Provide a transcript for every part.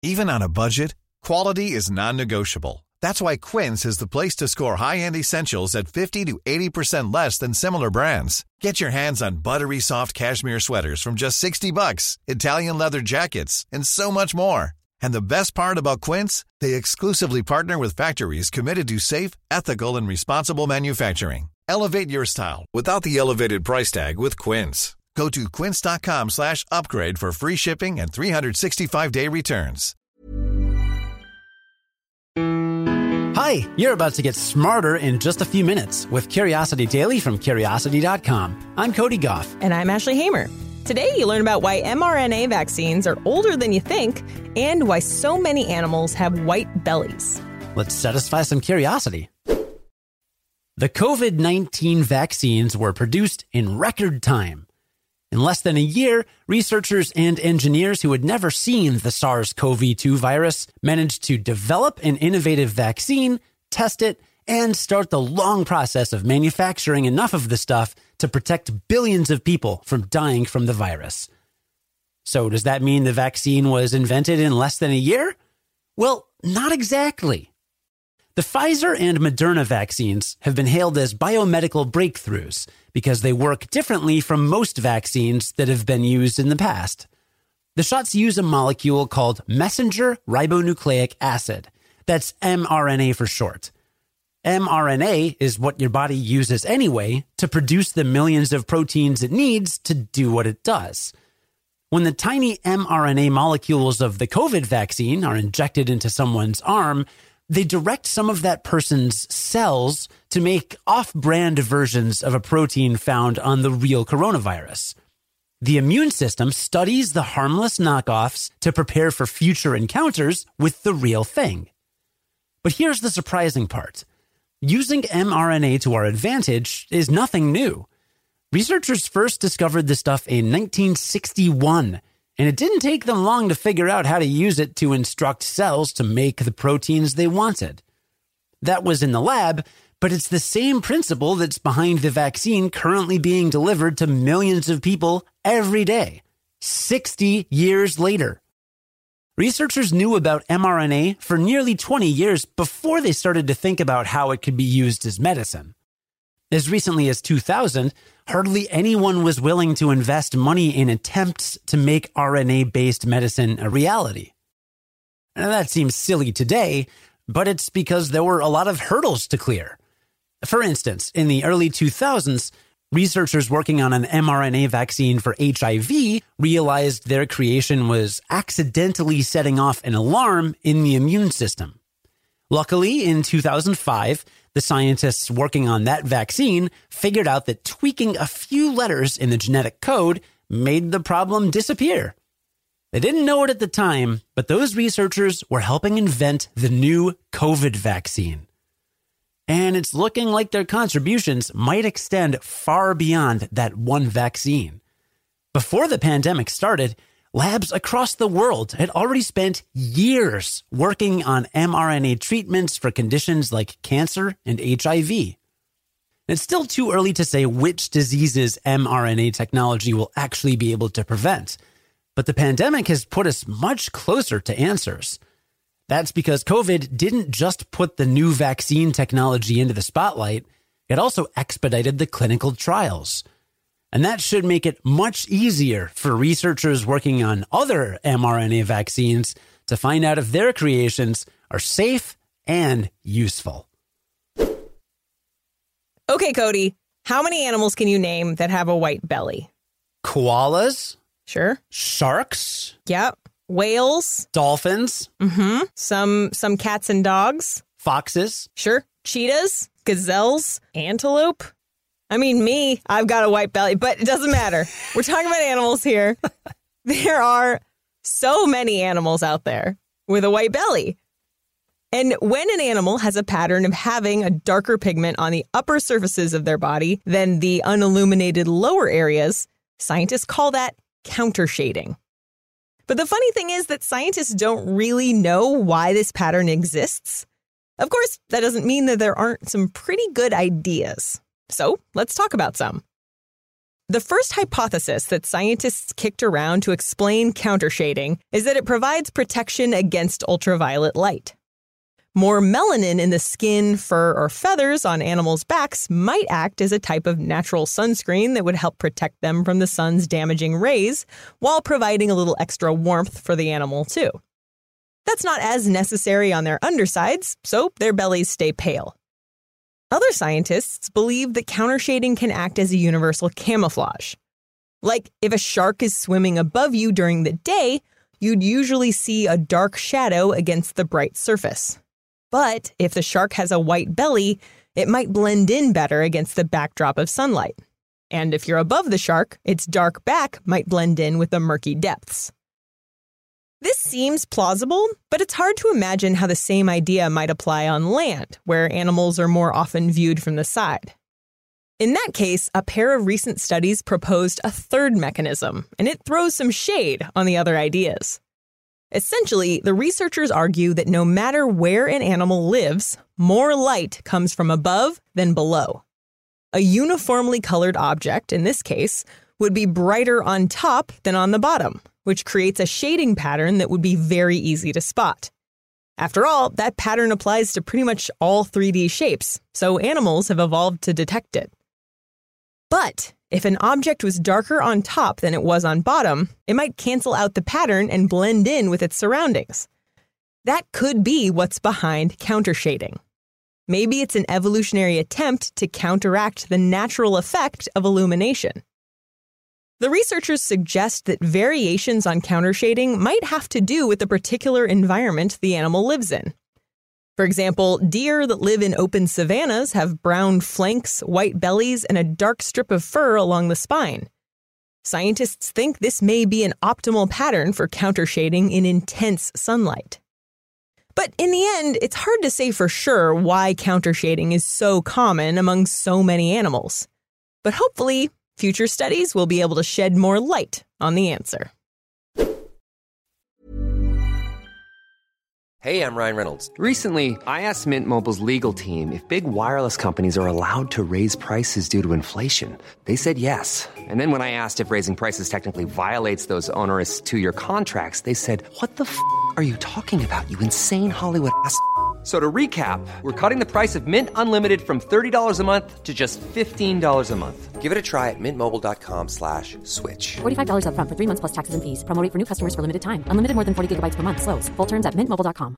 Even on a budget, quality is non-negotiable. That's why Quince is the place to score high-end essentials at 50 to 80% less than similar brands. Get your hands on buttery soft cashmere sweaters from just $60, Italian leather jackets, and so much more. And the best part about Quince, they exclusively partner with factories committed to safe, ethical, and responsible manufacturing. Elevate your style without the elevated price tag with Quince. Go to quince.com/upgrade for free shipping and 365-day returns. Hi, you're about to get smarter in just a few minutes with Curiosity Daily from Curiosity.com. I'm Cody Goff. And I'm Ashley Hamer. Today, you learn about why mRNA vaccines are older than you think and why so many animals have white bellies. Let's satisfy some curiosity. The COVID-19 vaccines were produced in record time. In less than a year, researchers and engineers who had never seen the SARS-CoV-2 virus managed to develop an innovative vaccine, test it, and start the long process of manufacturing enough of the stuff to protect billions of people from dying from the virus. So does that mean the vaccine was invented in less than a year? Well, not exactly. The Pfizer and Moderna vaccines have been hailed as biomedical breakthroughs because they work differently from most vaccines that have been used in the past. The shots use a molecule called messenger ribonucleic acid. That's mRNA for short. mRNA is what your body uses anyway to produce the millions of proteins it needs to do what it does. When the tiny mRNA molecules of the COVID vaccine are injected into someone's arm, they direct some of that person's cells to make off-brand versions of a protein found on the real coronavirus. The immune system studies the harmless knockoffs to prepare for future encounters with the real thing. But here's the surprising part. Using mRNA to our advantage is nothing new. Researchers first discovered this stuff in 1961, and it didn't take them long to figure out how to use it to instruct cells to make the proteins they wanted. That was in the lab, but it's the same principle that's behind the vaccine currently being delivered to millions of people every day, 60 years later. Researchers knew about mRNA for nearly 20 years before they started to think about how it could be used as medicine. As recently as 2000, hardly anyone was willing to invest money in attempts to make RNA-based medicine a reality. Now, that seems silly today, but it's because there were a lot of hurdles to clear. For instance, in the early 2000s, researchers working on an mRNA vaccine for HIV realized their creation was accidentally setting off an alarm in the immune system. Luckily, in 2005, the scientists working on that vaccine figured out that tweaking a few letters in the genetic code made the problem disappear. They didn't know it at the time, but those researchers were helping invent the new COVID vaccine. And it's looking like their contributions might extend far beyond that one vaccine. Before the pandemic started, labs across the world had already spent years working on mRNA treatments for conditions like cancer and HIV. It's still too early to say which diseases mRNA technology will actually be able to prevent, but the pandemic has put us much closer to answers. That's because COVID didn't just put the new vaccine technology into the spotlight, it also expedited the clinical trials. And that should make it much easier for researchers working on other mRNA vaccines to find out if their creations are safe and useful. Okay, Cody, how many animals can you name that have a white belly? Koalas. Sure. Sharks. Yep. Whales. Dolphins. Mm-hmm. Some cats and dogs. Foxes. Sure. Cheetahs. Gazelles. Antelope. I mean, me, I've got a white belly, but it doesn't matter. We're talking about animals here. There are so many animals out there with a white belly. And when an animal has a pattern of having a darker pigment on the upper surfaces of their body than the unilluminated lower areas, scientists call that countershading. But the funny thing is that scientists don't really know why this pattern exists. Of course, that doesn't mean that there aren't some pretty good ideas. So let's talk about some. The first hypothesis that scientists kicked around to explain countershading is that it provides protection against ultraviolet light. More melanin in the skin, fur, or feathers on animals' backs might act as a type of natural sunscreen that would help protect them from the sun's damaging rays, while providing a little extra warmth for the animal, too. That's not as necessary on their undersides, so their bellies stay pale. Other scientists believe that countershading can act as a universal camouflage. Like, if a shark is swimming above you during the day, you'd usually see a dark shadow against the bright surface. But if the shark has a white belly, it might blend in better against the backdrop of sunlight. And if you're above the shark, its dark back might blend in with the murky depths. This seems plausible, but it's hard to imagine how the same idea might apply on land, where animals are more often viewed from the side. In that case, a pair of recent studies proposed a third mechanism, and it throws some shade on the other ideas. Essentially, the researchers argue that no matter where an animal lives, more light comes from above than below. A uniformly colored object, in this case, would be brighter on top than on the bottom, which creates a shading pattern that would be very easy to spot. After all, that pattern applies to pretty much all 3D shapes, so animals have evolved to detect it. But if an object was darker on top than it was on bottom, it might cancel out the pattern and blend in with its surroundings. That could be what's behind countershading. Maybe it's an evolutionary attempt to counteract the natural effect of illumination. The researchers suggest that variations on countershading might have to do with the particular environment the animal lives in. For example, deer that live in open savannas have brown flanks, white bellies, and a dark strip of fur along the spine. Scientists think this may be an optimal pattern for countershading in intense sunlight. But in the end, it's hard to say for sure why countershading is so common among so many animals. But hopefully, future studies will be able to shed more light on the answer. Hey, I'm Ryan Reynolds. Recently, I asked Mint Mobile's legal team if big wireless companies are allowed to raise prices due to inflation. They said yes. And then when I asked if raising prices technically violates those onerous two-year contracts, they said, "What the f*** are you talking about, you insane Hollywood ass?" So to recap, we're cutting the price of Mint Unlimited from $30 a month to just $15 a month. Give it a try at mintmobile.com/switch. $45 up front for 3 months plus taxes and fees. Promo rate for new customers for limited time. Unlimited more than 40 gigabytes per month. Slows full terms at mintmobile.com.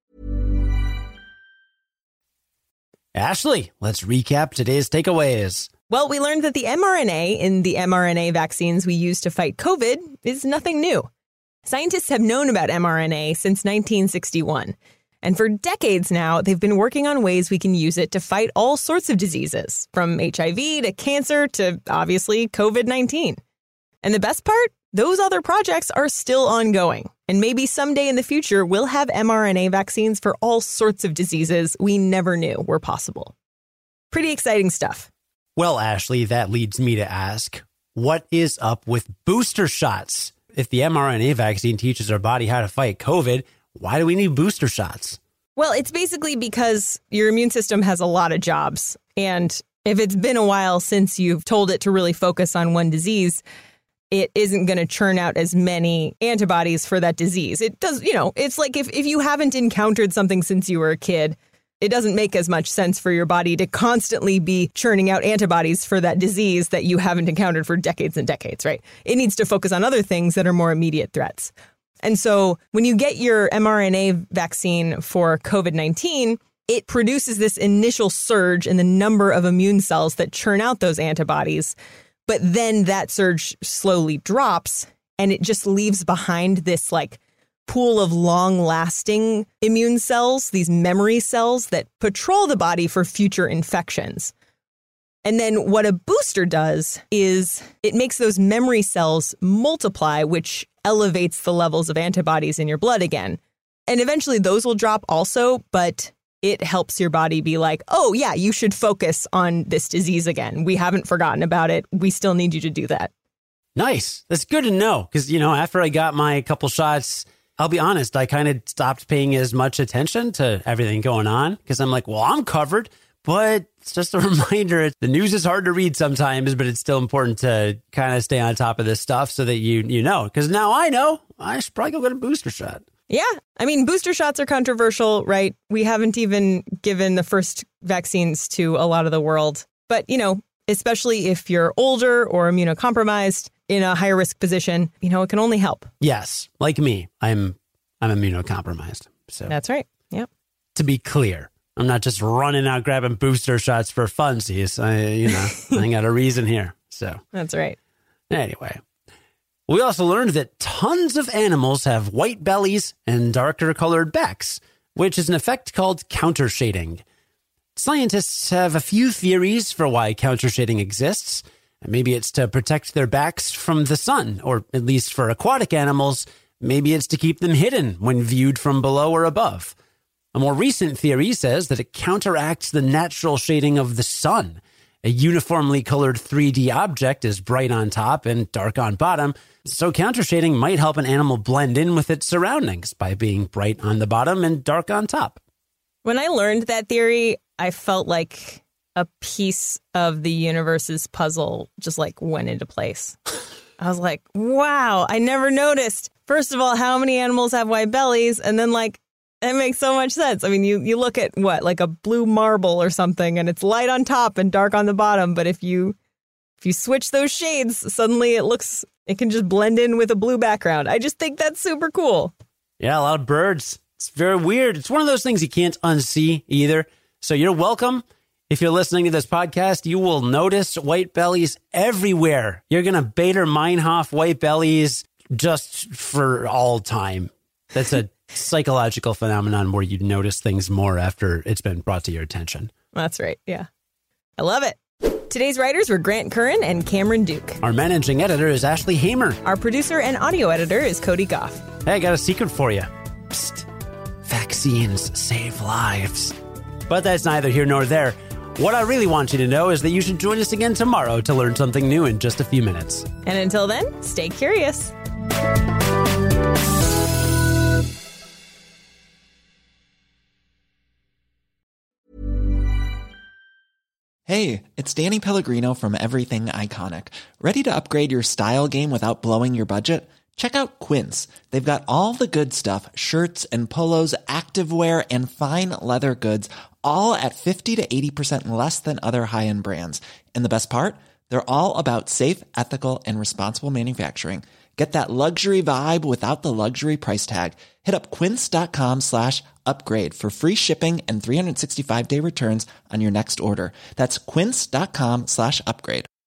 Ashley, let's recap today's takeaways. Well, we learned that the mRNA in the mRNA vaccines we use to fight COVID is nothing new. Scientists have known about mRNA since 1961. And for decades now, they've been working on ways we can use it to fight all sorts of diseases, from HIV to cancer to, obviously, COVID-19. And the best part? Those other projects are still ongoing. And maybe someday in the future, we'll have mRNA vaccines for all sorts of diseases we never knew were possible. Pretty exciting stuff. Well, Ashley, that leads me to ask, what is up with booster shots? If the mRNA vaccine teaches our body how to fight COVID, why do we need booster shots? Well, it's basically because your immune system has a lot of jobs. And if it's been a while since you've told it to really focus on one disease, it isn't going to churn out as many antibodies for that disease. It does, it's like if you haven't encountered something since you were a kid, it doesn't make as much sense for your body to constantly be churning out antibodies for that disease that you haven't encountered for decades and decades, right? It needs to focus on other things that are more immediate threats. And so when you get your mRNA vaccine for COVID-19, it produces this initial surge in the number of immune cells that churn out those antibodies. But then that surge slowly drops and it just leaves behind this pool of long-lasting immune cells, these memory cells that patrol the body for future infections. And then what a booster does is it makes those memory cells multiply, which elevates the levels of antibodies in your blood again. And eventually those will drop also, but it helps your body be like, oh yeah, you should focus on this disease again. We haven't forgotten about it. We still need you to do that. Nice. That's good to know. Because, after I got my couple shots, I'll be honest, I kind of stopped paying as much attention to everything going on because I'm like, well, I'm covered. But it's just a reminder, the news is hard to read sometimes, but it's still important to kind of stay on top of this stuff so that you know. Because now I know I should probably go get a booster shot. Yeah. I mean, booster shots are controversial, right? We haven't even given the first vaccines to a lot of the world. But, especially if you're older or immunocompromised in a higher risk position, it can only help. Yes. Like me, I'm immunocompromised. So that's right. Yeah. To be clear, I'm not just running out grabbing booster shots for funsies. I got a reason here. So that's right. Anyway, we also learned that tons of animals have white bellies and darker colored backs, which is an effect called countershading. Scientists have a few theories for why countershading exists. Maybe it's to protect their backs from the sun, or at least for aquatic animals, maybe it's to keep them hidden when viewed from below or above. A more recent theory says that it counteracts the natural shading of the sun. A uniformly colored 3D object is bright on top and dark on bottom, so countershading might help an animal blend in with its surroundings by being bright on the bottom and dark on top. When I learned that theory, I felt like a piece of the universe's puzzle just went into place. I was like, wow, I never noticed. First of all, how many animals have white bellies? And then it makes so much sense. I mean, you look at what, like a blue marble or something, and it's light on top and dark on the bottom. But if you switch those shades, suddenly it can just blend in with a blue background. I just think that's super cool. Yeah, a lot of birds. It's very weird. It's one of those things you can't unsee either. So you're welcome. If you're listening to this podcast, you will notice white bellies everywhere. You're going to Bader Meinhof white bellies just for all time. That's a psychological phenomenon where you notice things more after it's been brought to your attention. That's right. Yeah. I love it. Today's writers were Grant Curran and Cameron Duke. Our managing editor is Ashley Hamer. Our producer and audio editor is Cody Goff. Hey, I got a secret for you. Psst. Vaccines save lives. But that's neither here nor there. What I really want you to know is that you should join us again tomorrow to learn something new in just a few minutes. And until then, stay curious. Hey, it's Danny Pellegrino from Everything Iconic. Ready to upgrade your style game without blowing your budget? Check out Quince. They've got all the good stuff, shirts and polos, activewear, and fine leather goods, all at 50 to 80% less than other high-end brands. And the best part? They're all about safe, ethical, and responsible manufacturing. Get that luxury vibe without the luxury price tag. Hit up quince.com/upgrade for free shipping and 365-day returns on your next order. That's quince.com/upgrade.